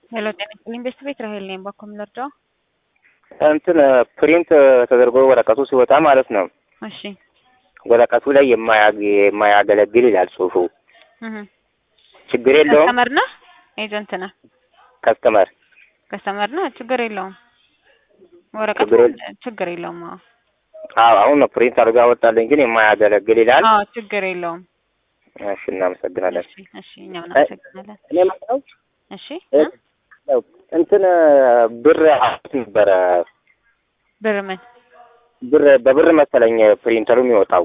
ሄሎ ጤና ይስጥልኝ ቤስት ቤት ራሄል ነኝ። ባኮም ልርዳው? እንትን ፕሪንት ተደርጎ ወረቀቱ ሲወጣ ማለት ነው። እሺ ወረቀቱ ላይ የማያገለግል ይላል ጽሁፉ። ችግር የለውም። ከስተመር ነህ? ኤጀንት ነህ? ከስተመር ነህ? ችግር የለውም። ወረቀቱ ችግር የለውም። አዎ አሁን ነው ፕሪንት አድርጋ ወጣልኝ፣ ግን የማያገለግል ይላል። አዎ ችግር የለውም። እሺ እናመሰግናለን። እሺ እኛም እናመሰግናለን። እኔ ማለት እሺ እንትን ብር ነበረ ብር ምን በብር መሰለኝ ፕሪንተሩ የሚወጣው።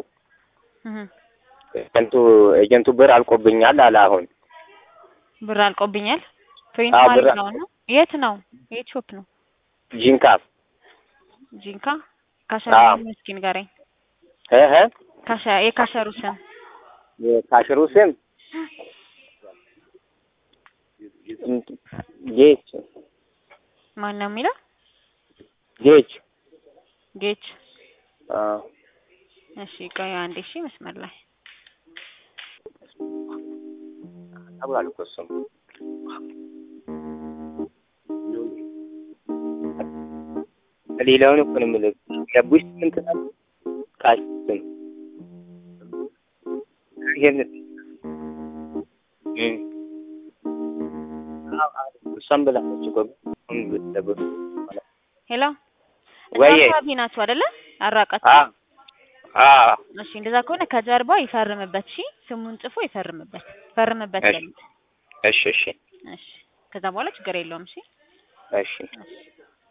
ኤጀንቱ ብር አልቆብኛል አለ። አሁን ብር አልቆብኛል ፕሪንት ማለት ነው። የት ነው? የት ሾፕ ነው? ጂንካ ካሸሩ ምስኪን ጋረኝ የካሸሩ ስም ጌች ማን ነው የሚለው? ጌች እሺ ቆይ አንዴ። እሺ መስመር ላይ አብራል ቆሰም ሌላውን እኮ ነው የምልህ። ያቡሽ እንትን ቃልም ሄሎ ወይ ናችሁ አይደለ? አራቃችሁ። እሺ እንደዛ ከሆነ ከጀርባ ይፈርምበት። እሺ ስሙን ጽፎ ይፈርምበት እሺ። እሺ ከዛ በኋላ ችግር የለውም። እሺ